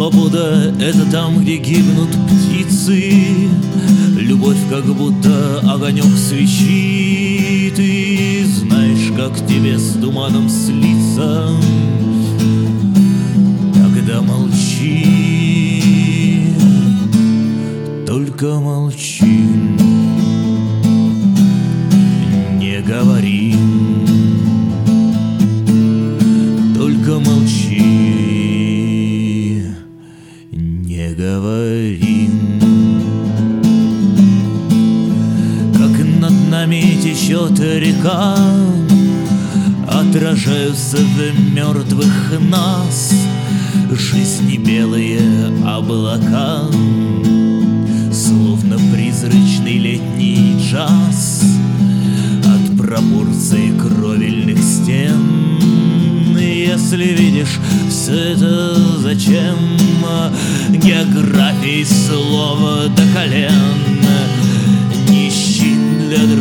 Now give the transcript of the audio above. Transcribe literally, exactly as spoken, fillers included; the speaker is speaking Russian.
Свобода — это там, где гибнут птицы. Любовь как будто огонек свечи. Ты знаешь, как тебе с туманом слиться. Тогда молчи, только молчи, не говори, только молчи, не говори. Как над нами течет река, отражаются в мертвых нас жизни белые облака, словно призрачный летний джаз от пропорций кровельных стен. Если видишь все это, зачем географии слова до колен? Не щит для